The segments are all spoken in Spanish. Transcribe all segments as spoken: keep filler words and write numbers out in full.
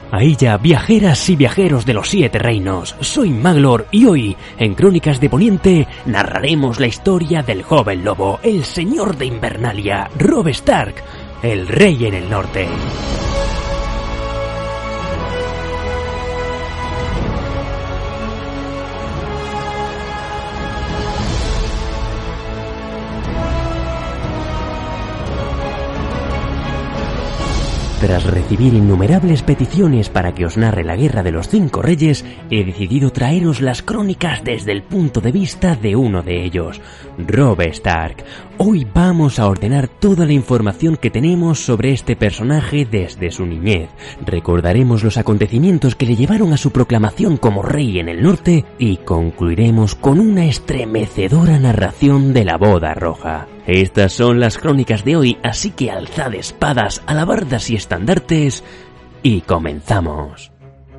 Ahí ya, viajeras y viajeros de los siete reinos, soy Maglor y hoy, en Crónicas de Poniente, narraremos la historia del joven lobo, el señor de Invernalia, Robb Stark, el rey en el norte. Tras recibir innumerables peticiones para que os narre la Guerra de los Cinco Reyes, he decidido traeros las crónicas desde el punto de vista de uno de ellos, Robb Stark. Hoy vamos a ordenar toda la información que tenemos sobre este personaje desde su niñez. Recordaremos los acontecimientos que le llevaron a su proclamación como rey en el norte y concluiremos con una estremecedora narración de la boda roja. Estas son las crónicas de hoy, así que alzad espadas, alabardas y estandartes y comenzamos.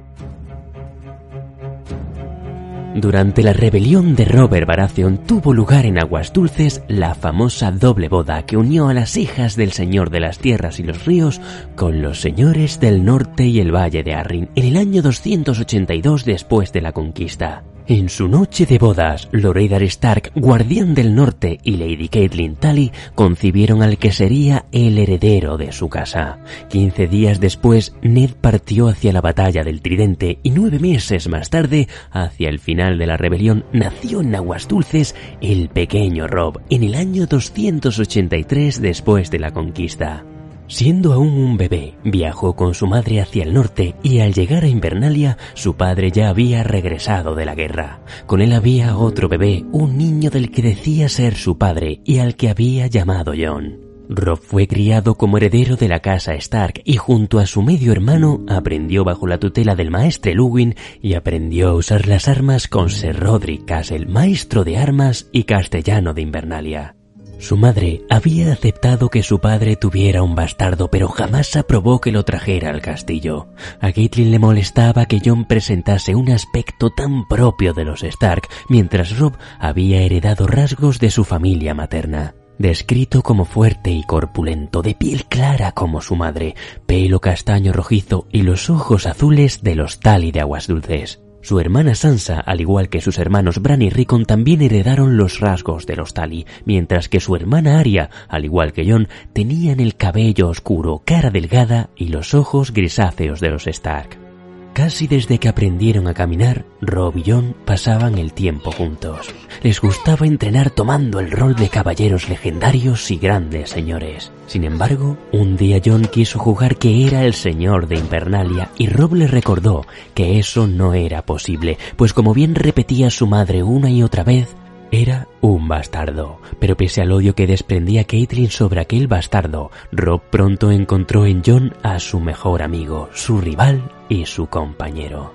Durante la rebelión de Robert Baratheon tuvo lugar en Aguas Dulces la famosa doble boda que unió a las hijas del Señor de las Tierras y los Ríos con los señores del norte y el Valle de Arryn en el año doscientos ochenta y dos después de la conquista. En su noche de bodas, Loredar Stark, guardián del norte, y Lady Catelyn Tully concibieron al que sería el heredero de su casa. Quince días después, Ned partió hacia la batalla del Tridente y nueve meses más tarde, hacia el final de la rebelión, nació en Aguas Dulces el pequeño Robb en el año doscientos ochenta y tres después de la conquista. Siendo aún un bebé, viajó con su madre hacia el norte y al llegar a Invernalia, su padre ya había regresado de la guerra. Con él había otro bebé, un niño del que decía ser su padre y al que había llamado Jon. Robb fue criado como heredero de la casa Stark y junto a su medio hermano aprendió bajo la tutela del maestre Luwin y aprendió a usar las armas con Ser Rodrik Cassel, maestro de armas y castellano de Invernalia. Su madre había aceptado que su padre tuviera un bastardo, pero jamás aprobó que lo trajera al castillo. A Catelyn le molestaba que Jon presentase un aspecto tan propio de los Stark, mientras Robb había heredado rasgos de su familia materna. Descrito como fuerte y corpulento, de piel clara como su madre, pelo castaño rojizo y los ojos azules de los Tully de Aguas Dulces. Su hermana Sansa, al igual que sus hermanos Bran y Rickon, también heredaron los rasgos de los Tully, mientras que su hermana Arya, al igual que Jon, tenían el cabello oscuro, cara delgada y los ojos grisáceos de los Stark. Casi desde que aprendieron a caminar, Robb y Jon pasaban el tiempo juntos. Les gustaba entrenar tomando el rol de caballeros legendarios y grandes señores. Sin embargo, un día Jon quiso jugar que era el señor de Invernalia y Robb le recordó que eso no era posible, pues como bien repetía su madre una y otra vez, era un bastardo. Pero pese al odio que desprendía Catelyn sobre aquel bastardo, Robb pronto encontró en Jon a su mejor amigo, su rival y su compañero.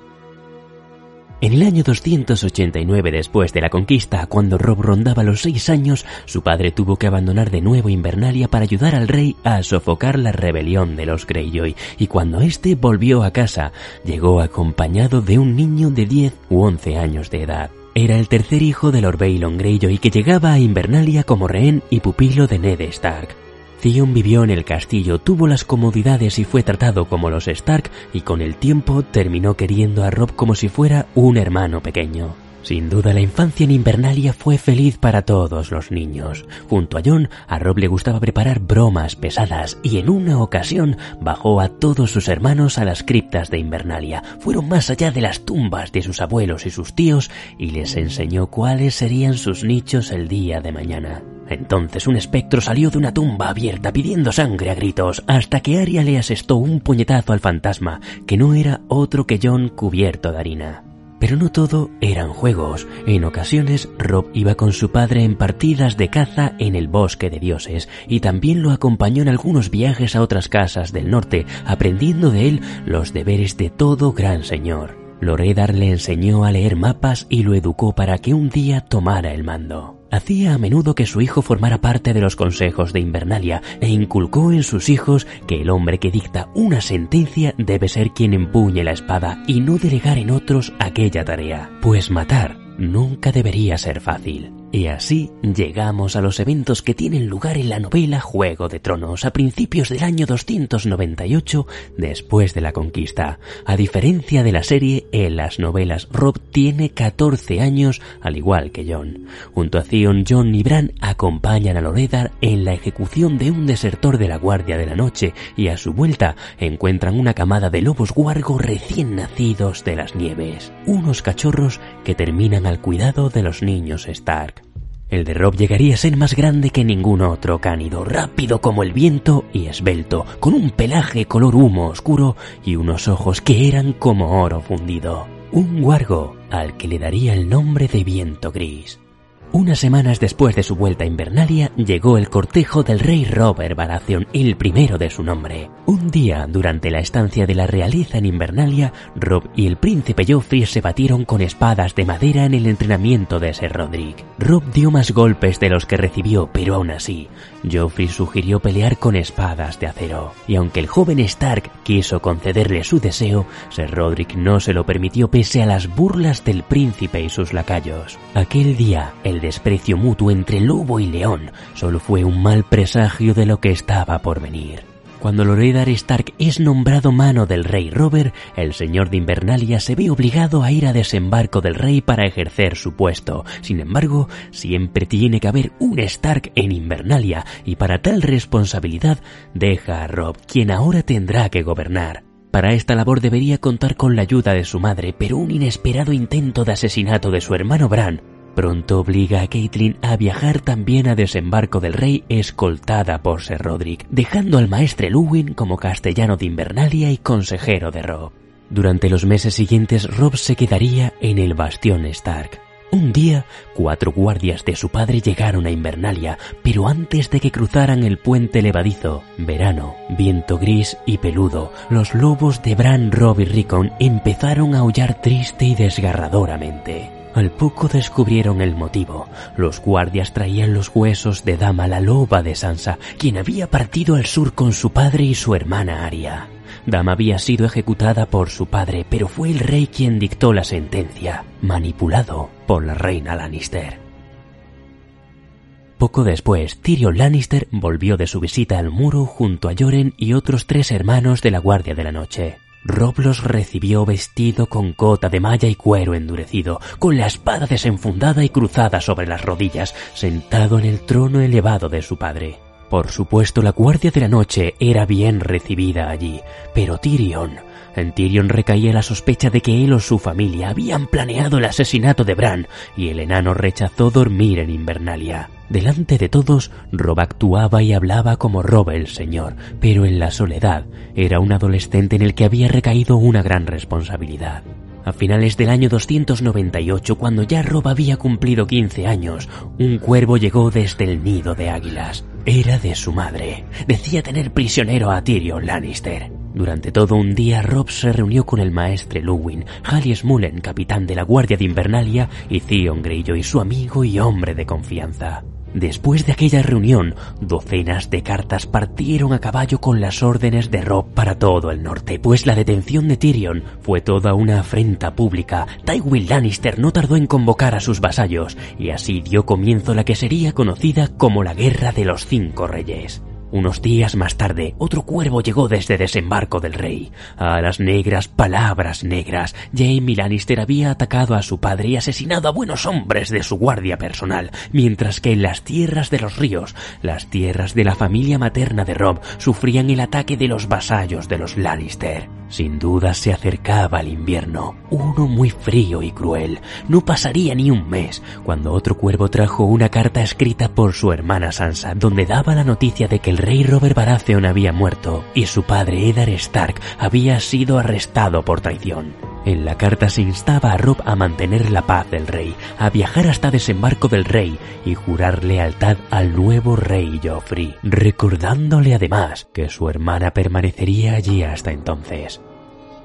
En el año doscientos ochenta y nueve después de la conquista, cuando Robb rondaba los seis años, su padre tuvo que abandonar de nuevo Invernalia para ayudar al rey a sofocar la rebelión de los Greyjoy, y cuando éste volvió a casa, llegó acompañado de un niño de diez u once años de edad. Era el tercer hijo de Lord Baelon Greyjoy que llegaba a Invernalia como rehén y pupilo de Ned Stark. Theon vivió en el castillo, tuvo las comodidades y fue tratado como los Stark y con el tiempo terminó queriendo a Robb como si fuera un hermano pequeño. Sin duda la infancia en Invernalia fue feliz para todos los niños. Junto a Jon, a Robb le gustaba preparar bromas pesadas y en una ocasión bajó a todos sus hermanos a las criptas de Invernalia. Fueron más allá de las tumbas de sus abuelos y sus tíos y les enseñó cuáles serían sus nichos el día de mañana. Entonces un espectro salió de una tumba abierta pidiendo sangre a gritos, hasta que Arya le asestó un puñetazo al fantasma, que no era otro que Jon cubierto de harina. Pero no todo eran juegos. En ocasiones, Robb iba con su padre en partidas de caza en el Bosque de Dioses, y también lo acompañó en algunos viajes a otras casas del norte, aprendiendo de él los deberes de todo gran señor. Loredar le enseñó a leer mapas y lo educó para que un día tomara el mando. Hacía a menudo que su hijo formara parte de los consejos de Invernalia e inculcó en sus hijos que el hombre que dicta una sentencia debe ser quien empuñe la espada y no delegar en otros aquella tarea, pues matar nunca debería ser fácil. Y así llegamos a los eventos que tienen lugar en la novela Juego de Tronos a principios del año doscientos noventa y ocho después de la conquista. A diferencia de la serie, en las novelas Robb tiene catorce años al igual que Jon. Junto a Theon, Jon y Bran acompañan a Loredar en la ejecución de un desertor de la Guardia de la Noche y a su vuelta encuentran una camada de lobos guargo recién nacidos de las nieves, unos cachorros que terminan al cuidado de los niños Stark. El de Robb llegaría a ser más grande que ningún otro cánido, rápido como el viento y esbelto, con un pelaje color humo oscuro y unos ojos que eran como oro fundido. Un guargo al que le daría el nombre de Viento Gris. Unas semanas después de su vuelta a Invernalia, llegó el cortejo del rey Robert Baratheon, el primero de su nombre. Un día, durante la estancia de la realeza en Invernalia, Robb y el príncipe Joffrey se batieron con espadas de madera en el entrenamiento de Ser Roderick. Robb dio más golpes de los que recibió, pero aún así, Joffrey sugirió pelear con espadas de acero. Y aunque el joven Stark quiso concederle su deseo, Ser Roderick no se lo permitió pese a las burlas del príncipe y sus lacayos. Aquel día, el desprecio mutuo entre lobo y león solo fue un mal presagio de lo que estaba por venir. Cuando Loredar Stark es nombrado mano del rey Robert, el señor de Invernalia se ve obligado a ir a desembarco del rey para ejercer su puesto. Sin embargo, siempre tiene que haber un Stark en Invernalia y para tal responsabilidad deja a Robb, quien ahora tendrá que gobernar. Para esta labor debería contar con la ayuda de su madre, pero un inesperado intento de asesinato de su hermano Bran pronto obliga a Catelyn a viajar también a desembarco del rey escoltada por Ser Roderick, dejando al maestre Luwin como castellano de Invernalia y consejero de Robb. Durante los meses siguientes, Robb se quedaría en el bastión Stark. Un día, cuatro guardias de su padre llegaron a Invernalia, pero antes de que cruzaran el puente levadizo, Verano, Viento Gris y Peludo, los lobos de Bran, Robb y Rickon empezaron a aullar triste y desgarradoramente. Al poco descubrieron el motivo. Los guardias traían los huesos de Dama, la loba de Sansa, quien había partido al sur con su padre y su hermana Arya. Dama había sido ejecutada por su padre, pero fue el rey quien dictó la sentencia, manipulado por la reina Lannister. Poco después, Tyrion Lannister volvió de su visita al muro junto a Yoren y otros tres hermanos de la Guardia de la Noche. Robb los recibió vestido con cota de malla y cuero endurecido, con la espada desenfundada y cruzada sobre las rodillas, sentado en el trono elevado de su padre. Por supuesto, la Guardia de la Noche era bien recibida allí, pero Tyrion... En Tyrion recaía la sospecha de que él o su familia habían planeado el asesinato de Bran, y el enano rechazó dormir en Invernalia. Delante de todos, Robb actuaba y hablaba como Robb el Señor, pero en la soledad era un adolescente en el que había recaído una gran responsabilidad. A finales del año doscientos noventa y ocho, cuando ya Robb había cumplido quince años, un cuervo llegó desde el nido de águilas. Era de su madre. Decía tener prisionero a Tyrion Lannister. Durante todo un día, Robb se reunió con el maestre Luwin, Jaelius Mullen, capitán de la Guardia de Invernalia, y Theon Greyjoy, su amigo y hombre de confianza. Después de aquella reunión, docenas de cartas partieron a caballo con las órdenes de Robb para todo el norte, pues la detención de Tyrion fue toda una afrenta pública. Tywin Lannister no tardó en convocar a sus vasallos, y así dio comienzo la que sería conocida como la Guerra de los Cinco Reyes. Unos días más tarde, otro cuervo llegó desde desembarco del rey. A las negras, palabras negras. Jaime Lannister había atacado a su padre y asesinado a buenos hombres de su guardia personal, mientras que en las tierras de los ríos, las tierras de la familia materna de Robb, sufrían el ataque de los vasallos de los Lannister. Sin duda se acercaba el invierno, uno muy frío y cruel. No pasaría ni un mes cuando otro cuervo trajo una carta escrita por su hermana Sansa, donde daba la noticia de que el rey Robert Baratheon había muerto y su padre Eddard Stark había sido arrestado por traición. En la carta se instaba a Robb a mantener la paz del rey, a viajar hasta desembarco del rey y jurar lealtad al nuevo rey Joffrey, recordándole además que su hermana permanecería allí hasta entonces.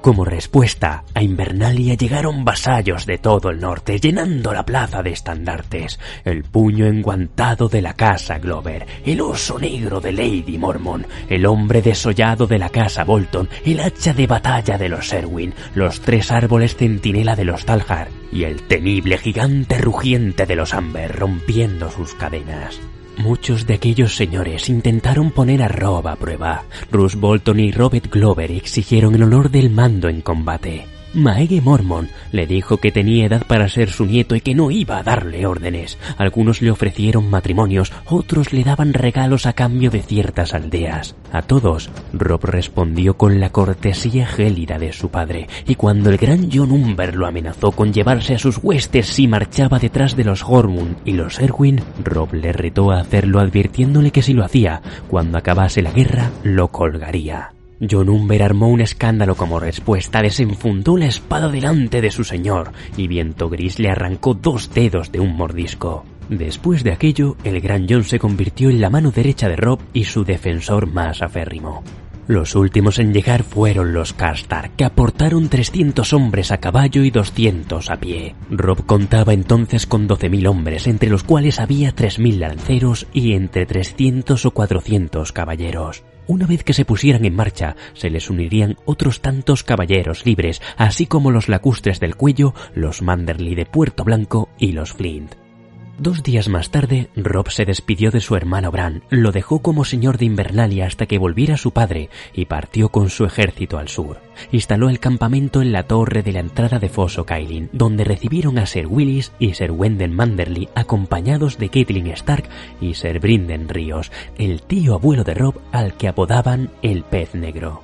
Como respuesta, a Invernalia llegaron vasallos de todo el norte, llenando la plaza de estandartes. El puño enguantado de la casa Glover, el oso negro de Lady Mormont, el hombre desollado de la casa Bolton, el hacha de batalla de los Erwin, los tres árboles centinela de los Talhar y el temible gigante rugiente de los Amber rompiendo sus cadenas. Muchos de aquellos señores intentaron poner a Robb a prueba. Roose Bolton y Robert Glover exigieron el honor del mando en combate. Maege Mormont le dijo que tenía edad para ser su nieto y que no iba a darle órdenes. Algunos le ofrecieron matrimonios, otros le daban regalos a cambio de ciertas aldeas. A todos, Robb respondió con la cortesía gélida de su padre, y cuando el gran Jon Umber lo amenazó con llevarse a sus huestes si marchaba detrás de los Hormund y los Erwin, Robb le retó a hacerlo advirtiéndole que si lo hacía, cuando acabase la guerra, lo colgaría. Jon Umber armó un escándalo como respuesta, desenfundó la espada delante de su señor y Viento Gris le arrancó dos dedos de un mordisco. Después de aquello, el gran Jon se convirtió en la mano derecha de Robb y su defensor más aférrimo. Los últimos en llegar fueron los Karstark, que aportaron trescientos hombres a caballo y doscientos a pie. Robb contaba entonces con doce mil hombres, entre los cuales había tres mil lanceros y entre trescientos o cuatrocientos caballeros. Una vez que se pusieran en marcha, se les unirían otros tantos caballeros libres, así como los lacustres del cuello, los Manderly de Puerto Blanco y los Flint. Dos días más tarde, Robb se despidió de su hermano Bran, lo dejó como señor de Invernalia hasta que volviera su padre y partió con su ejército al sur. Instaló el campamento en la torre de la entrada de Foso Cailin, donde recibieron a Ser Willis y Ser Wendell Manderly acompañados de Catelyn Stark y Ser Brynden Ríos, el tío abuelo de Robb al que apodaban el Pez Negro.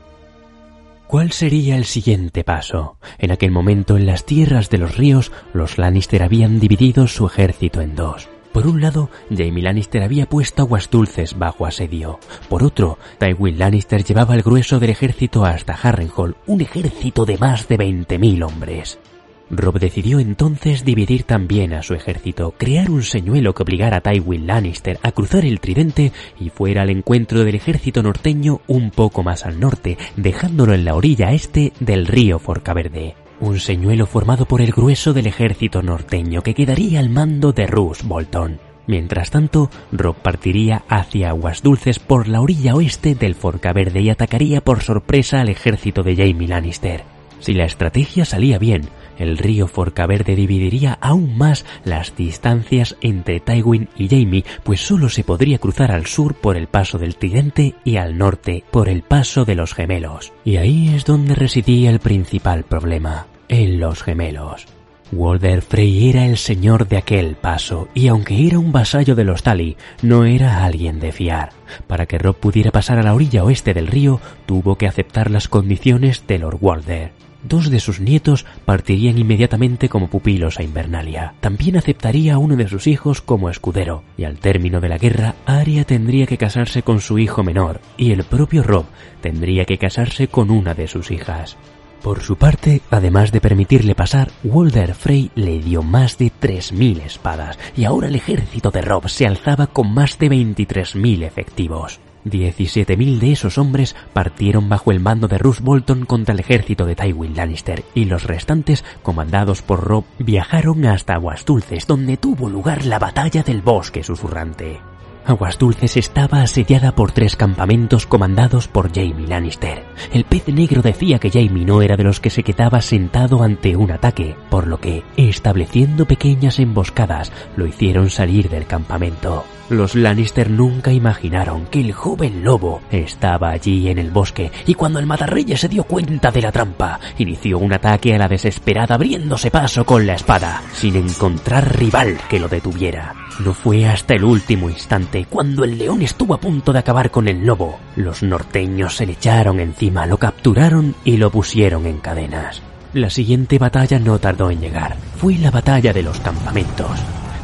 ¿Cuál sería el siguiente paso? En aquel momento, en las tierras de los ríos, los Lannister habían dividido su ejército en dos. Por un lado, Jaime Lannister había puesto Aguas Dulces bajo asedio. Por otro, Tywin Lannister llevaba el grueso del ejército hasta Harrenhal, un ejército de más de veinte mil hombres. Robb decidió entonces dividir también a su ejército, crear un señuelo que obligara a Tywin Lannister a cruzar el Tridente y fuera al encuentro del ejército norteño un poco más al norte, dejándolo en la orilla este del río Forcaverde. Un señuelo formado por el grueso del ejército norteño que quedaría al mando de Roose Bolton. Mientras tanto, Robb partiría hacia Aguas Dulces por la orilla oeste del Forcaverde y atacaría por sorpresa al ejército de Jaime Lannister. Si la estrategia salía bien, el río Forcaverde dividiría aún más las distancias entre Tywin y Jaime, pues solo se podría cruzar al sur por el paso del Tridente y al norte por el paso de los Gemelos. Y ahí es donde residía el principal problema, en los Gemelos. Walder Frey era el señor de aquel paso, y aunque era un vasallo de los Tully, no era alguien de fiar. Para que Robb pudiera pasar a la orilla oeste del río, tuvo que aceptar las condiciones de Lord Walder. Dos de sus nietos partirían inmediatamente como pupilos a Invernalia. También aceptaría a uno de sus hijos como escudero, y al término de la guerra, Arya tendría que casarse con su hijo menor, y el propio Robb tendría que casarse con una de sus hijas. Por su parte, además de permitirle pasar, Walder Frey le dio más de tres mil espadas, y ahora el ejército de Robb se alzaba con más de veintitrés mil efectivos. diecisiete mil de esos hombres partieron bajo el mando de Roose Bolton contra el ejército de Tywin Lannister, y los restantes, comandados por Robb, viajaron hasta Aguas Dulces, donde tuvo lugar la batalla del Bosque Susurrante. Aguas Dulces estaba asediada por tres campamentos comandados por Jaime Lannister. El Pez Negro decía que Jaime no era de los que se quedaba sentado ante un ataque, por lo que, estableciendo pequeñas emboscadas, lo hicieron salir del campamento. Los Lannister nunca imaginaron que el joven lobo estaba allí en el bosque, y cuando el Matarreyes se dio cuenta de la trampa, inició un ataque a la desesperada abriéndose paso con la espada, sin encontrar rival que lo detuviera. No fue hasta el último instante, cuando el león estuvo a punto de acabar con el lobo. Los norteños se le echaron encima, lo capturaron y lo pusieron en cadenas. La siguiente batalla no tardó en llegar. Fue la batalla de los campamentos.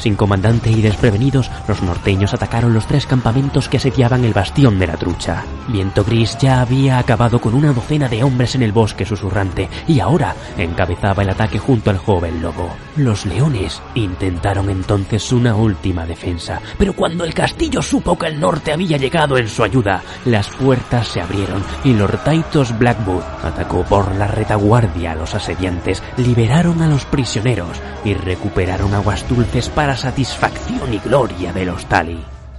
Sin comandante y desprevenidos, los norteños atacaron los tres campamentos que asediaban el bastión de la Trucha. Viento Gris ya había acabado con una docena de hombres en el bosque susurrante y ahora encabezaba el ataque junto al joven lobo. Los leones intentaron entonces una última defensa, pero cuando el castillo supo que el norte había llegado en su ayuda, las puertas se abrieron y Lord Titus Blackwood atacó por la retaguardia a los asediantes, liberaron a los prisioneros y recuperaron Aguas Dulces para satisfacción y gloria de los Tully.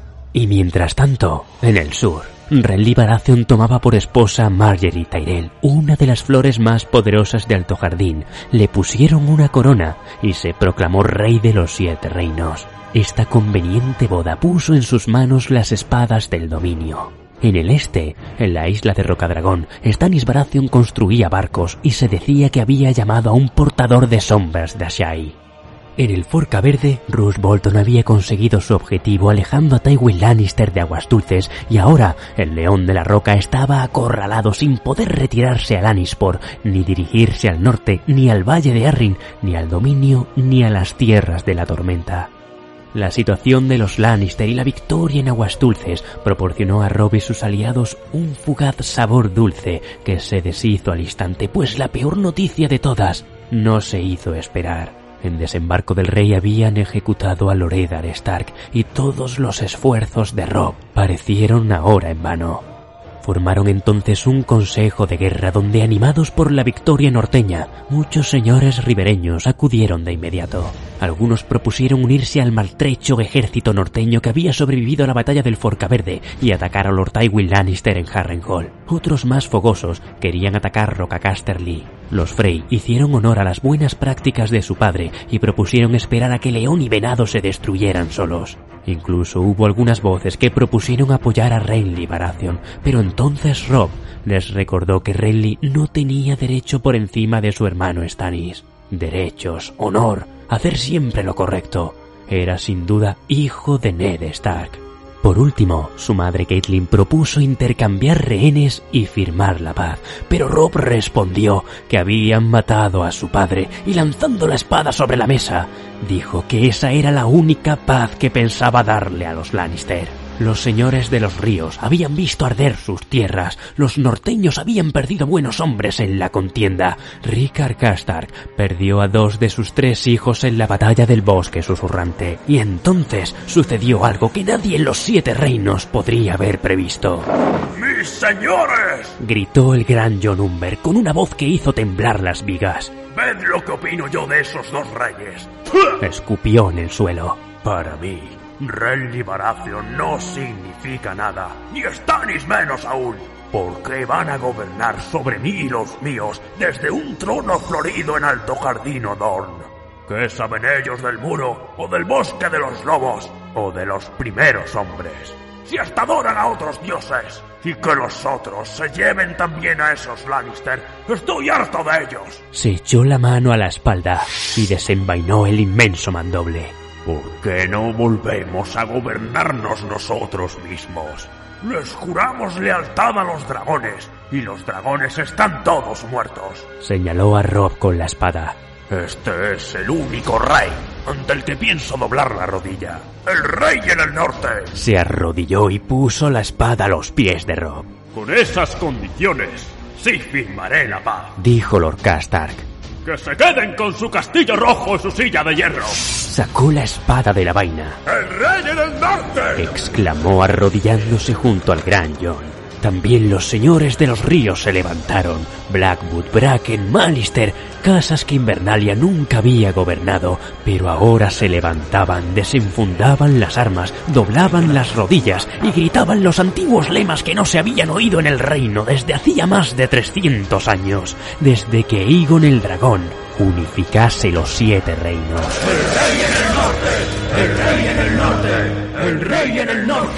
Y mientras tanto, en el sur, Renly Baratheon tomaba por esposa a Margaery Tyrell, una de las flores más poderosas de Alto Jardín. Le pusieron una corona y se proclamó rey de los siete reinos. Esta conveniente boda puso en sus manos las espadas del dominio. En el este, en la isla de Rocadragón, Stannis Baratheon construía barcos y se decía que había llamado a un portador de sombras de Asshai. En el Forca Verde, Roose Bolton había conseguido su objetivo alejando a Tywin Lannister de Aguas Dulces y ahora el León de la Roca estaba acorralado sin poder retirarse a Lannisport, ni dirigirse al norte, ni al Valle de Arryn, ni al dominio, ni a las Tierras de la Tormenta. La situación de los Lannister y la victoria en Aguas Dulces proporcionó a Robb y sus aliados un fugaz sabor dulce que se deshizo al instante, pues la peor noticia de todas no se hizo esperar. En Desembarco del Rey habían ejecutado a Lord Eddard Stark y todos los esfuerzos de Robb parecieron ahora en vano. Formaron entonces un consejo de guerra donde, animados por la victoria norteña, muchos señores ribereños acudieron de inmediato. Algunos propusieron unirse al maltrecho ejército norteño que había sobrevivido a la batalla del Forca Verde y atacar a Lord Tywin Lannister en Harrenhal. Otros más fogosos querían atacar Roca Casterly. Los Frey hicieron honor a las buenas prácticas de su padre y propusieron esperar a que León y Venado se destruyeran solos. Incluso hubo algunas voces que propusieron apoyar a Renly Baratheon, pero entonces Robb les recordó que Renly no tenía derecho por encima de su hermano Stannis. Derechos, honor, hacer siempre lo correcto. Era sin duda hijo de Ned Stark. Por último, su madre Catelyn propuso intercambiar rehenes y firmar la paz, pero Robb respondió que habían matado a su padre y, lanzando la espada sobre la mesa, dijo que esa era la única paz que pensaba darle a los Lannister. Los señores de los ríos habían visto arder sus tierras, los norteños habían perdido buenos hombres en la contienda. Rickard Karstark perdió a dos de sus tres hijos en la batalla del Bosque Susurrante, y entonces sucedió algo que nadie en los siete reinos podría haber previsto. ¡Mis señores!, gritó el gran Jon Umber con una voz que hizo temblar las vigas. ¡Ved lo que opino yo de esos dos reyes! Escupió en el suelo. Para mí, Renly Baratheon no significa nada, ni Stannis menos aún, porque van a gobernar sobre mí y los míos desde un trono florido en Alto Jardín o Dorn. ¿Qué saben ellos del muro, o del bosque de los lobos, o de los primeros hombres? Si hasta adoran a otros dioses, y que los otros se lleven también a esos Lannister, estoy harto de ellos. Se echó la mano a la espalda y desenvainó el inmenso mandoble. ¿Por qué no volvemos a gobernarnos nosotros mismos? Les juramos lealtad a los dragones, y los dragones están todos muertos. Señaló a Robb con la espada. Este es el único rey ante el que pienso doblar la rodilla. ¡El rey en el norte! Se arrodilló y puso la espada a los pies de Robb. Con esas condiciones, sí firmaré la paz, dijo Lord Karstark. ¡Que se queden con su castillo rojo y su silla de hierro! Sacó la espada de la vaina. ¡El rey en el norte!, exclamó arrodillándose junto al gran Jon. También los señores de los ríos se levantaron. Blackwood, Bracken, Mallister, casas que Invernalia nunca había gobernado, pero ahora se levantaban, desenfundaban las armas, doblaban las rodillas y gritaban los antiguos lemas que no se habían oído en el reino desde hacía más de trescientos años, desde que Aegon el Dragón unificase los siete reinos. ¡El rey en el norte! ¡El rey en el norte! ¡El rey en el norte!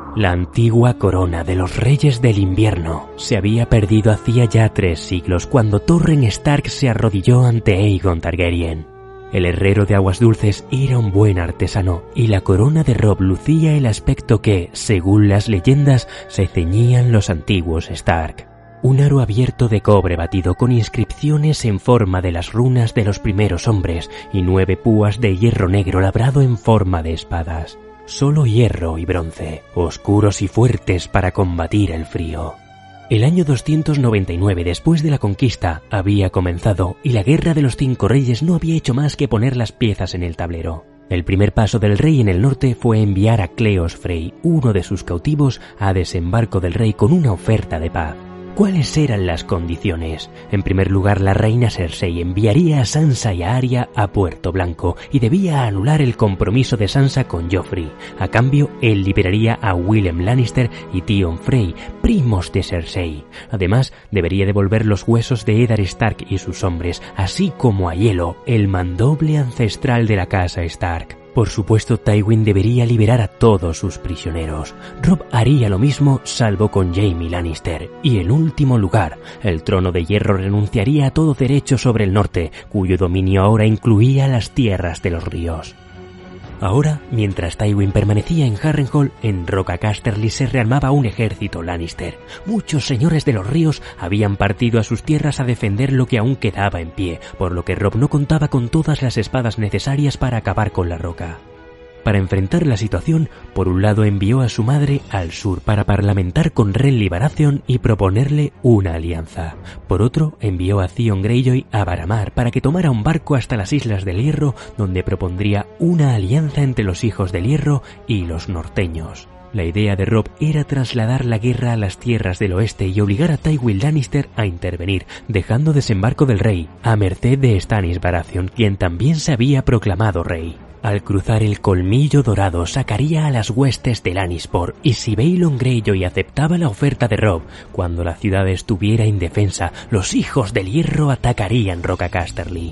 La antigua corona de los Reyes del Invierno se había perdido hacía ya tres siglos cuando Torren Stark se arrodilló ante Aegon Targaryen. El herrero de Aguas Dulces era un buen artesano y la corona de Robb lucía el aspecto que, según las leyendas, se ceñían los antiguos Stark. Un aro abierto de cobre batido con inscripciones en forma de las runas de los primeros hombres y nueve púas de hierro negro labrado en forma de espadas. Solo hierro y bronce, oscuros y fuertes para combatir el frío. El año doscientos noventa y nueve después de la conquista había comenzado y la guerra de los cinco reyes no había hecho más que poner las piezas en el tablero. El primer paso del rey en el norte fue enviar a Cleos Frey, uno de sus cautivos, a desembarco del rey con una oferta de paz. ¿Cuáles eran las condiciones? En primer lugar, la reina Cersei enviaría a Sansa y a Arya a Puerto Blanco y debía anular el compromiso de Sansa con Joffrey. A cambio, él liberaría a Willem Lannister y Theon Frey, primos de Cersei. Además, debería devolver los huesos de Eddard Stark y sus hombres, así como a Hielo, el mandoble ancestral de la casa Stark. Por supuesto, Tywin debería liberar a todos sus prisioneros. Robb haría lo mismo, salvo con Jaime Lannister. Y en último lugar, el Trono de Hierro renunciaría a todo derecho sobre el norte, cuyo dominio ahora incluía las tierras de los ríos. Ahora, mientras Tywin permanecía en Harrenhal, en Roca Casterly se rearmaba un ejército Lannister. Muchos señores de los ríos habían partido a sus tierras a defender lo que aún quedaba en pie, por lo que Robb no contaba con todas las espadas necesarias para acabar con la Roca. Para enfrentar la situación, por un lado envió a su madre al sur para parlamentar con Renly Baratheon y proponerle una alianza. Por otro, envió a Theon Greyjoy a Varamar para que tomara un barco hasta las Islas del Hierro, donde propondría una alianza entre los Hijos del Hierro y los norteños. La idea de Robb era trasladar la guerra a las tierras del oeste y obligar a Tywin Lannister a intervenir, dejando desembarco del rey, a merced de Stannis Baratheon, quien también se había proclamado rey. Al cruzar el Colmillo Dorado sacaría a las huestes de Lannisport, y si Balon Greyjoy aceptaba la oferta de Robb, cuando la ciudad estuviera indefensa, los Hijos del Hierro atacarían Roca Casterly.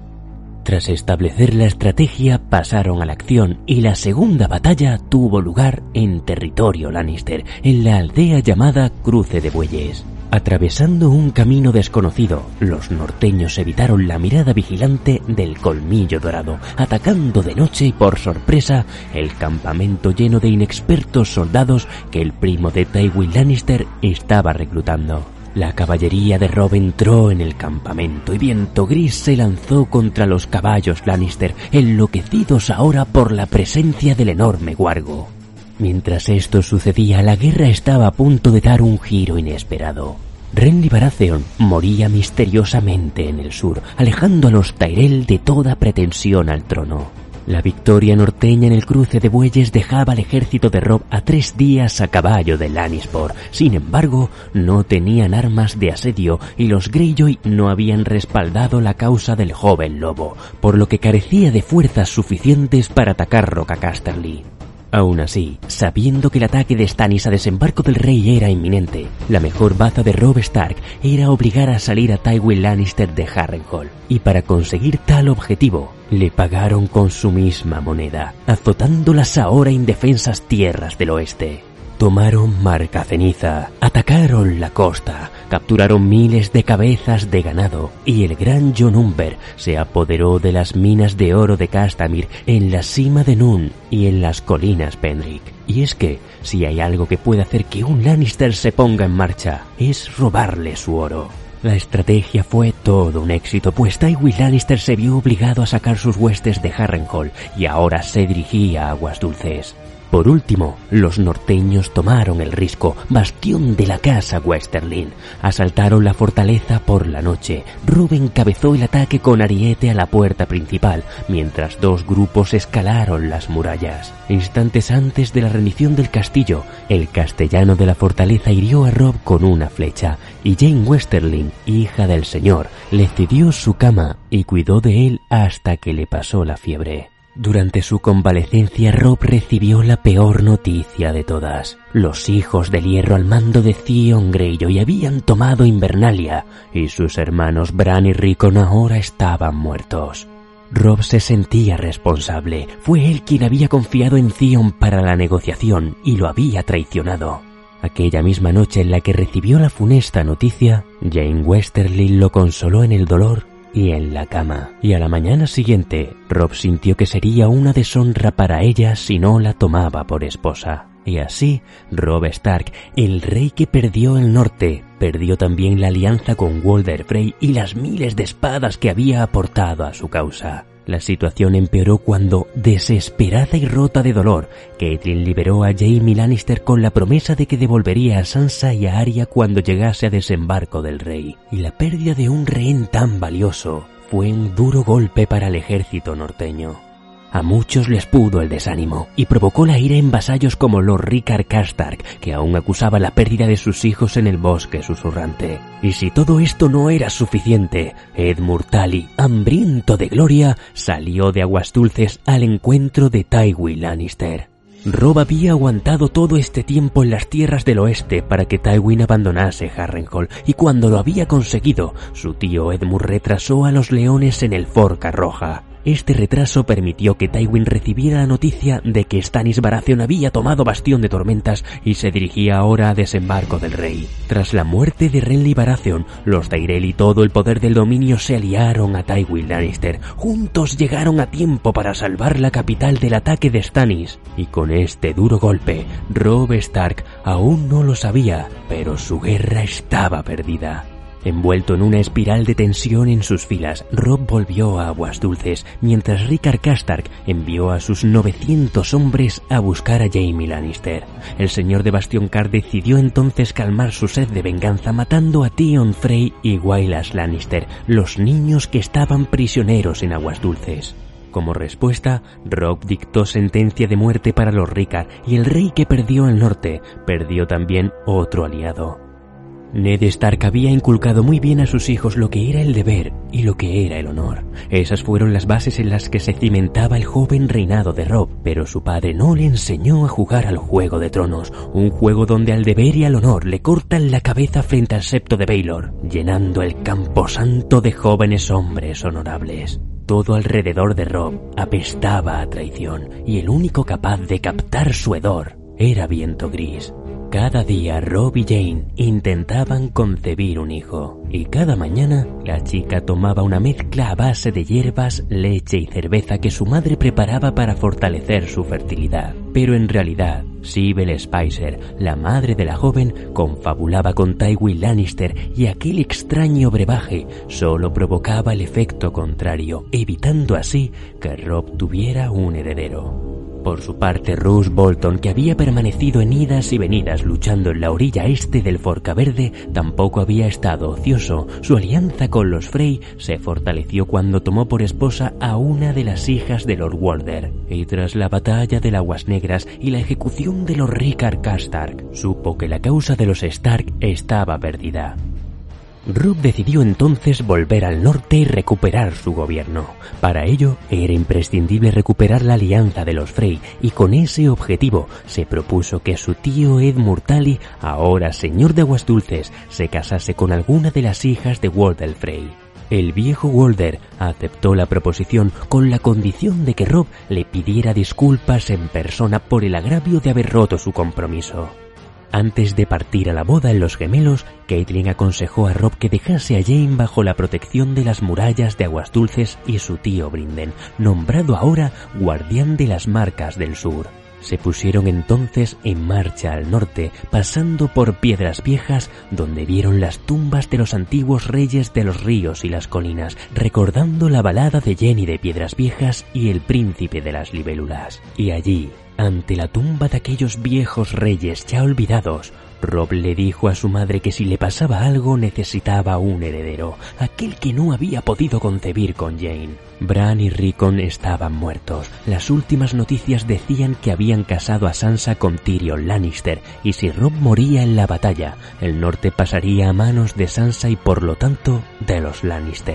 Tras establecer la estrategia, pasaron a la acción y la segunda batalla tuvo lugar en territorio Lannister, en la aldea llamada Cruce de Bueyes. Atravesando un camino desconocido, los norteños evitaron la mirada vigilante del Colmillo Dorado, atacando de noche y por sorpresa el campamento lleno de inexpertos soldados que el primo de Tywin Lannister estaba reclutando. La caballería de Robb entró en el campamento y Viento Gris se lanzó contra los caballos Lannister, enloquecidos ahora por la presencia del enorme guargo. Mientras esto sucedía, la guerra estaba a punto de dar un giro inesperado. Renly Baratheon moría misteriosamente en el sur, alejando a los Tyrell de toda pretensión al trono. La victoria norteña en el Cruce de Bueyes dejaba al ejército de Robb a tres días a caballo de Lannisport. Sin embargo, no tenían armas de asedio y los Greyjoy no habían respaldado la causa del joven lobo, por lo que carecía de fuerzas suficientes para atacar Roca Casterly. Aún así, sabiendo que el ataque de Stannis a desembarco del rey era inminente, la mejor baza de Robb Stark era obligar a salir a Tywin Lannister de Harrenhal, y para conseguir tal objetivo, le pagaron con su misma moneda, azotando las ahora indefensas tierras del oeste. Tomaron Marca Ceniza, atacaron la costa, capturaron miles de cabezas de ganado y el gran Jon Umber se apoderó de las minas de oro de Castamir en la cima de Nun y en las colinas Pendrick. Y es que, si hay algo que puede hacer que un Lannister se ponga en marcha, es robarle su oro. La estrategia fue todo un éxito, pues Tywin Lannister se vio obligado a sacar sus huestes de Harrenhal y ahora se dirigía a Aguas Dulces. Por último, los norteños tomaron el Risco, bastión de la casa Westerling. Asaltaron la fortaleza por la noche. Robb encabezó el ataque con ariete a la puerta principal, mientras dos grupos escalaron las murallas. Instantes antes de la rendición del castillo, el castellano de la fortaleza hirió a Robb con una flecha, y Jane Westerling, hija del señor, le cedió su cama y cuidó de él hasta que le pasó la fiebre. Durante su convalecencia, Robb recibió la peor noticia de todas. Los Hijos del Hierro al mando de Theon Greyjoy habían tomado Invernalia y sus hermanos Bran y Rickon ahora estaban muertos. Robb se sentía responsable. Fue él quien había confiado en Theon para la negociación y lo había traicionado. Aquella misma noche en la que recibió la funesta noticia, Jeyne Westerly lo consoló en el dolor y en la cama. Y a la mañana siguiente, Robb sintió que sería una deshonra para ella si no la tomaba por esposa. Y así, Robb Stark, el rey que perdió el norte, perdió también la alianza con Walder Frey y las miles de espadas que había aportado a su causa. La situación empeoró cuando, desesperada y rota de dolor, Catelyn liberó a Jaime Lannister con la promesa de que devolvería a Sansa y a Arya cuando llegase a desembarco del rey. Y la pérdida de un rehén tan valioso fue un duro golpe para el ejército norteño. A muchos les pudo el desánimo y provocó la ira en vasallos como Lord Rickard Karstark, que aún acusaba la pérdida de sus hijos en el bosque susurrante. Y si todo esto no era suficiente, Edmure Tully, hambriento de gloria, salió de Aguas Dulces al encuentro de Tywin Lannister. Robb había aguantado todo este tiempo en las tierras del oeste para que Tywin abandonase Harrenhal, y cuando lo había conseguido, su tío Edmure retrasó a los leones en el Forca Roja. Este retraso permitió que Tywin recibiera la noticia de que Stannis Baratheon había tomado Bastión de Tormentas y se dirigía ahora a desembarco del rey. Tras la muerte de Renly Baratheon, los Tyrell y todo el poder del dominio se aliaron a Tywin Lannister. Juntos llegaron a tiempo para salvar la capital del ataque de Stannis. Y con este duro golpe, Robb Stark aún no lo sabía, pero su guerra estaba perdida. Envuelto en una espiral de tensión en sus filas, Robb volvió a Aguas Dulces, mientras Rickard Karstark envió a sus novecientos hombres a buscar a Jaime Lannister. El señor de Bastioncar decidió entonces calmar su sed de venganza matando a Theon Frey y Wylas Lannister, los niños que estaban prisioneros en Aguas Dulces. Como respuesta, Robb dictó sentencia de muerte para los Rickard, y el rey que perdió el norte perdió también otro aliado. Ned Stark había inculcado muy bien a sus hijos lo que era el deber y lo que era el honor. Esas fueron las bases en las que se cimentaba el joven reinado de Robb, pero su padre no le enseñó a jugar al Juego de Tronos, un juego donde al deber y al honor le cortan la cabeza frente al septo de Baelor, llenando el camposanto de jóvenes hombres honorables. Todo alrededor de Robb apestaba a traición, y el único capaz de captar su hedor era Viento Gris. Cada día Robb y Jeyne intentaban concebir un hijo, y cada mañana la chica tomaba una mezcla a base de hierbas, leche y cerveza que su madre preparaba para fortalecer su fertilidad. Pero en realidad, Sybel Spicer, la madre de la joven, confabulaba con Tywin Lannister, y aquel extraño brebaje solo provocaba el efecto contrario, evitando así que Robb tuviera un heredero. Por su parte, Roose Bolton, que había permanecido en idas y venidas luchando en la orilla este del Forca Verde, tampoco había estado ocioso. Su alianza con los Frey se fortaleció cuando tomó por esposa a una de las hijas de Lord Walder, y tras la batalla de Aguas Negras y la ejecución de los Rickard Karstark, supo que la causa de los Stark estaba perdida. Robb decidió entonces volver al norte y recuperar su gobierno. Para ello, era imprescindible recuperar la alianza de los Frey, y con ese objetivo se propuso que su tío Edmure Tully, ahora señor de Aguas Dulces, se casase con alguna de las hijas de Walder Frey. El viejo Walder aceptó la proposición con la condición de que Robb le pidiera disculpas en persona por el agravio de haber roto su compromiso. Antes de partir a la boda en Los Gemelos, Catelyn aconsejó a Robb que dejase a Jeyne bajo la protección de las murallas de Aguas Dulces y su tío Brinden, nombrado ahora guardián de las Marcas del Sur. Se pusieron entonces en marcha al norte, pasando por Piedras Viejas, donde vieron las tumbas de los antiguos reyes de los ríos y las colinas, recordando la balada de Jenny de Piedras Viejas y el príncipe de las libélulas. Y allí, ante la tumba de aquellos viejos reyes ya olvidados, Robb le dijo a su madre que si le pasaba algo necesitaba un heredero, aquel que no había podido concebir con Jeyne. Bran y Rickon estaban muertos. Las últimas noticias decían que habían casado a Sansa con Tyrion Lannister, y si Robb moría en la batalla, el norte pasaría a manos de Sansa y por lo tanto de los Lannister.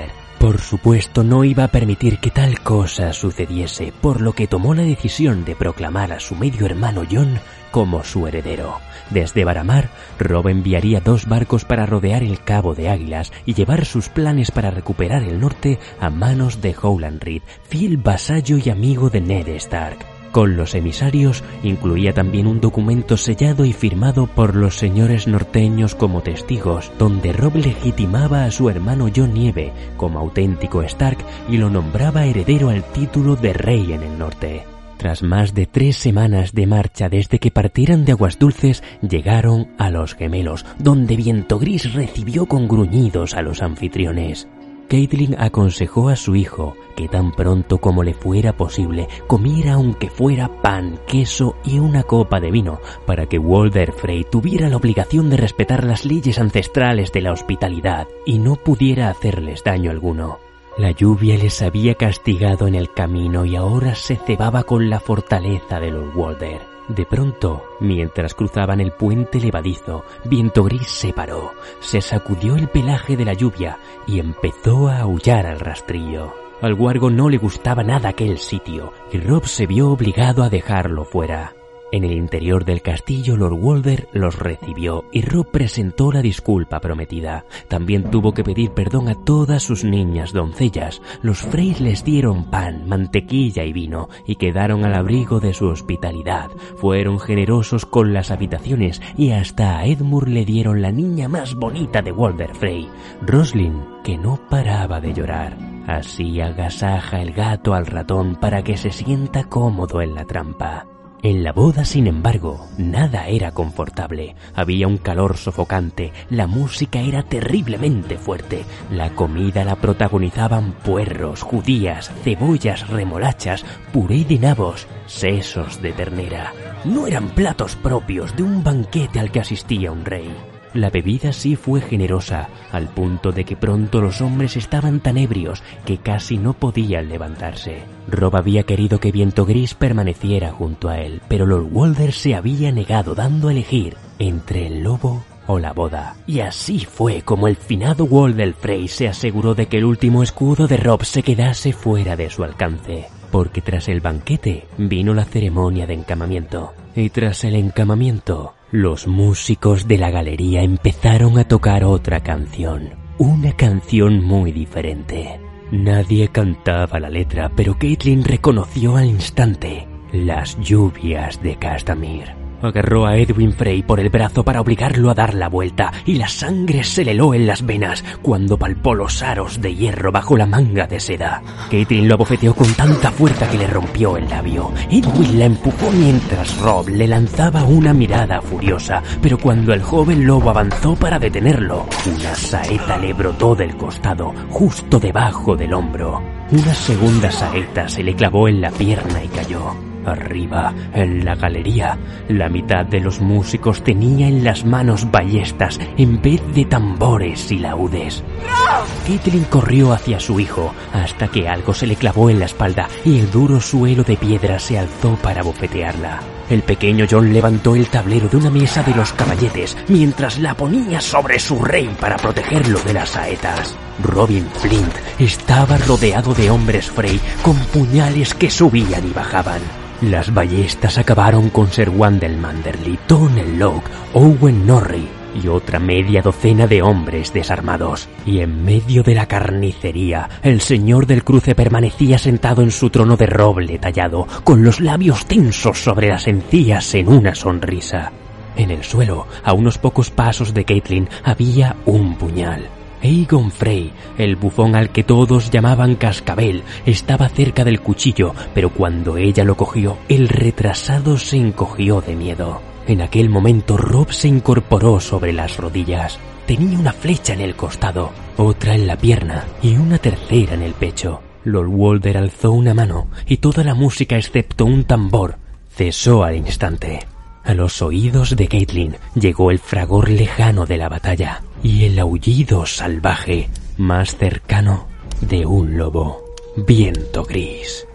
por supuesto no iba a permitir que tal cosa sucediese, por lo que tomó la decisión de proclamar a su medio hermano Jon como su heredero. Desde Varamar, Robb enviaría dos barcos para rodear el Cabo de Águilas y llevar sus planes para recuperar el norte a manos de Howland Reed, fiel vasallo y amigo de Ned Stark. Con los emisarios incluía también un documento sellado y firmado por los señores norteños como testigos, donde Robb legitimaba a su hermano Jon Nieve como auténtico Stark y lo nombraba heredero al título de rey en el norte. Tras más de tres semanas de marcha desde que partieran de Aguas Dulces, llegaron a Los Gemelos, donde Viento Gris recibió con gruñidos a los anfitriones. Catelyn aconsejó a su hijo que tan pronto como le fuera posible comiera aunque fuera pan, queso y una copa de vino, para que Walder Frey tuviera la obligación de respetar las leyes ancestrales de la hospitalidad y no pudiera hacerles daño alguno. La lluvia les había castigado en el camino y ahora se cebaba con la fortaleza de los Walder. De pronto, mientras cruzaban el puente levadizo, Viento Gris se paró, se sacudió el pelaje de la lluvia y empezó a aullar al rastrillo. Al guargo no le gustaba nada aquel sitio y Robb se vio obligado a dejarlo fuera. En el interior del castillo, Lord Walder los recibió y Robb presentó la disculpa prometida. También tuvo que pedir perdón a todas sus niñas doncellas. Los Frey les dieron pan, mantequilla y vino y quedaron al abrigo de su hospitalidad. Fueron generosos con las habitaciones y hasta a Edmure le dieron la niña más bonita de Walder Frey, Roslin, que no paraba de llorar. Así agasaja el gato al ratón para que se sienta cómodo en la trampa. En la boda, sin embargo, nada era confortable. Había un calor sofocante, la música era terriblemente fuerte, la comida la protagonizaban puerros, judías, cebollas, remolachas, puré de nabos, sesos de ternera. No eran platos propios de un banquete al que asistía un rey. La bebida sí fue generosa, al punto de que pronto los hombres estaban tan ebrios que casi no podían levantarse. Robb había querido que Viento Gris permaneciera junto a él, pero Lord Walder se había negado, dando a elegir entre el lobo o la boda. Y así fue como el finado Walder Frey se aseguró de que el último escudo de Robb se quedase fuera de su alcance. Porque tras el banquete vino la ceremonia de encamamiento. Y tras el encamamiento, los músicos de la galería empezaron a tocar otra canción. Una canción muy diferente. Nadie cantaba la letra, pero Catelyn reconoció al instante: Las lluvias de Castamere. Agarró a Edwin Frey por el brazo para obligarlo a dar la vuelta, y la sangre se le heló en las venas cuando palpó los aros de hierro bajo la manga de seda. Catelyn lo abofeteó con tanta fuerza que le rompió el labio. Edwin la empujó mientras Robb le lanzaba una mirada furiosa, pero cuando el joven lobo avanzó para detenerlo, una saeta le brotó del costado, justo debajo del hombro. Una segunda saeta se le clavó en la pierna y cayó. Arriba, en la galería, la mitad de los músicos tenía en las manos ballestas en vez de tambores y laúdes. Catelyn corrió hacia su hijo hasta que algo se le clavó en la espalda y el duro suelo de piedra se alzó para bofetearla. El pequeño Jon levantó el tablero de una mesa de los caballetes mientras la ponía sobre su rey para protegerlo de las saetas. Robin Flint estaba rodeado de hombres Frey con puñales que subían y bajaban. Las ballestas acabaron con Ser Wandel Manderly, Tonnel Locke, Owen Norrie y otra media docena de hombres desarmados. Y en medio de la carnicería, el señor del cruce permanecía sentado en su trono de roble tallado, con los labios tensos sobre las encías en una sonrisa. En el suelo, a unos pocos pasos de Catelyn, había un puñal. Aegon Frey, el bufón al que todos llamaban Cascabel, estaba cerca del cuchillo, pero cuando ella lo cogió, el retrasado se encogió de miedo. En aquel momento Robb se incorporó sobre las rodillas. Tenía una flecha en el costado, otra en la pierna y una tercera en el pecho. Lord Walder alzó una mano y toda la música excepto un tambor cesó al instante. A los oídos de Catelyn llegó el fragor lejano de la batalla y el aullido salvaje más cercano de un lobo. Viento Gris.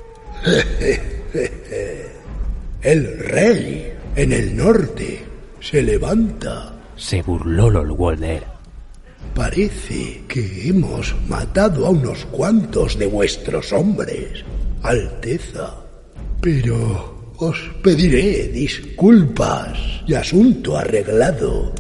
El rey en el norte se levanta. Se burló Lord Walder. Parece que hemos matado a unos cuantos de vuestros hombres, Alteza. Pero os pediré disculpas y asunto arreglado.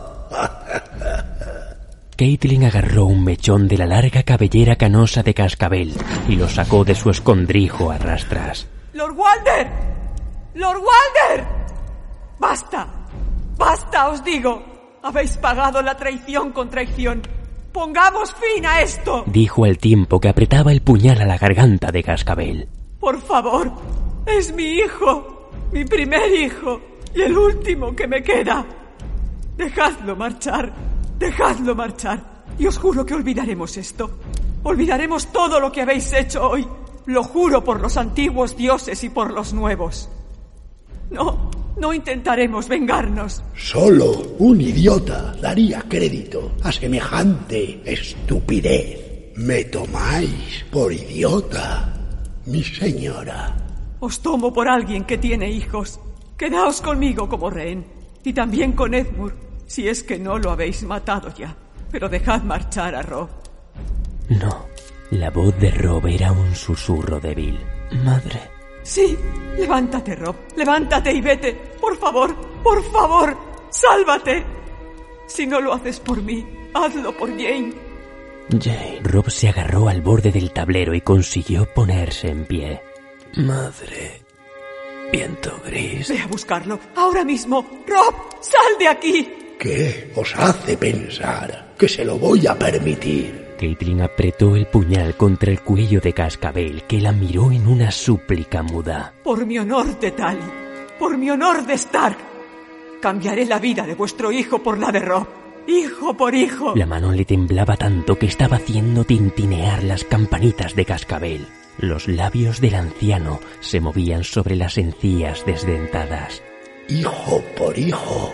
Caitlin agarró un mechón de la larga cabellera canosa de Cascabel y lo sacó de su escondrijo a rastras. ¡Lord Walder! ¡Lord Walder! ¡Basta! ¡Basta, os digo! Habéis pagado la traición con traición. ¡Pongamos fin a esto!, dijo al tiempo que apretaba el puñal a la garganta de Cascabel. Por favor, es mi hijo, mi primer hijo y el último que me queda. Dejadlo marchar, dejadlo marchar. Y os juro que olvidaremos esto. Olvidaremos todo lo que habéis hecho hoy. Lo juro por los antiguos dioses y por los nuevos. No, no intentaremos vengarnos. Solo un idiota daría crédito a semejante estupidez. ¿Me tomáis por idiota, mi señora? Os tomo por alguien que tiene hijos. Quedaos conmigo como rehén. Y también con Edmure, si es que no lo habéis matado ya. Pero dejad marchar a Robb. No, la voz de Robb era un susurro débil. Madre. Sí, levántate, Robb. Levántate y vete. Por favor, por favor, sálvate. Si no lo haces por mí, hazlo por Jane. Jane. Robb se agarró al borde del tablero y consiguió ponerse en pie. Madre. Viento gris. Ve a buscarlo, ahora mismo. Robb, sal de aquí. ¿Qué os hace pensar que se lo voy a permitir? Caitlin apretó el puñal contra el cuello de Cascabel, que la miró en una súplica muda. Por mi honor de Tali, por mi honor de Stark, cambiaré la vida de vuestro hijo por la de Robb. Hijo por hijo. La mano le temblaba tanto que estaba haciendo tintinear las campanitas de Cascabel. Los labios del anciano se movían sobre las encías desdentadas. Hijo por hijo.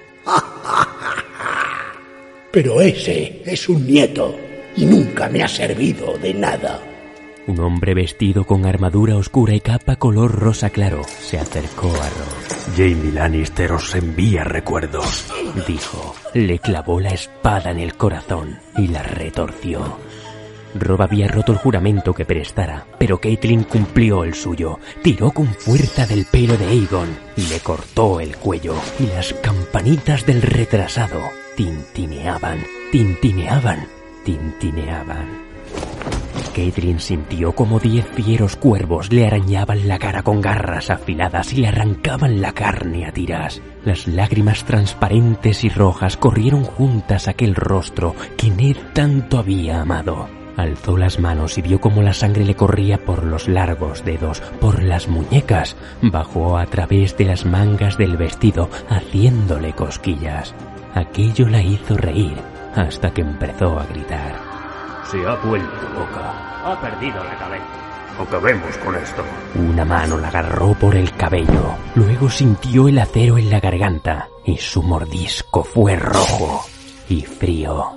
Pero ese es un nieto y nunca me ha servido de nada. Un hombre vestido con armadura oscura y capa color rosa claro se acercó a Robb. Jaime Lannister os envía recuerdos, dijo. Le clavó la espada en el corazón y la retorció. Robb había roto el juramento que prestara, pero Caitlin cumplió el suyo. Tiró con fuerza del pelo de Aegon y le cortó el cuello. Y las campanitas del retrasado tintineaban, tintineaban, tintineaban. Caitlin sintió como diez fieros cuervos le arañaban la cara con garras afiladas y le arrancaban la carne a tiras. Las lágrimas transparentes y rojas corrieron juntas a aquel rostro que Ned tanto había amado. Alzó las manos y vio cómo la sangre le corría por los largos dedos, por las muñecas. Bajó a través de las mangas del vestido, haciéndole cosquillas. Aquello la hizo reír, hasta que empezó a gritar. Se ha vuelto loca. Ha perdido la cabeza. Acabemos con esto. Una mano la agarró por el cabello. Luego sintió el acero en la garganta y su mordisco fue rojo y frío.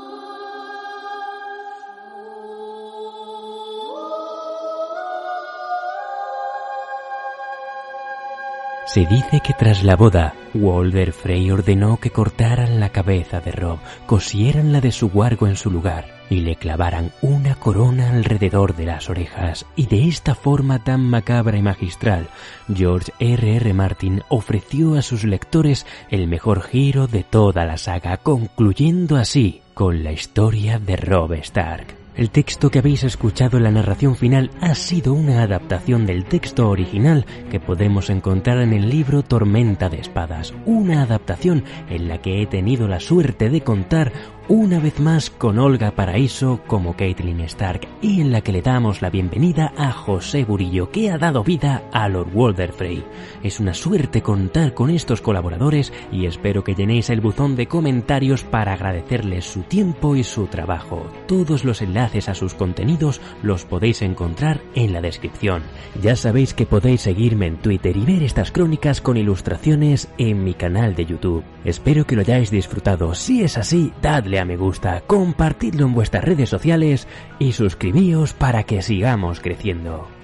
Se dice que tras la boda, Walder Frey ordenó que cortaran la cabeza de Robb, cosieran la de su guargo en su lugar y le clavaran una corona alrededor de las orejas. Y de esta forma tan macabra y magistral, George R R Martin ofreció a sus lectores el mejor giro de toda la saga, concluyendo así con la historia de Robb Stark. El texto que habéis escuchado en la narración final ha sido una adaptación del texto original que podemos encontrar en el libro Tormenta de Espadas, una adaptación en la que he tenido la suerte de contar una vez más con Olga Paraíso como Caitlin Stark y en la que le damos la bienvenida a José Burillo, que ha dado vida a Lord Walder Frey. Es una suerte contar con estos colaboradores y espero que llenéis el buzón de comentarios para agradecerles su tiempo y su trabajo. Todos los enlaces a sus contenidos los podéis encontrar en la descripción. Ya sabéis que podéis seguirme en Twitter y ver estas crónicas con ilustraciones en mi canal de YouTube. Espero que lo hayáis disfrutado. Si es así, dadle a me gusta, compartidlo en vuestras redes sociales y suscribíos para que sigamos creciendo.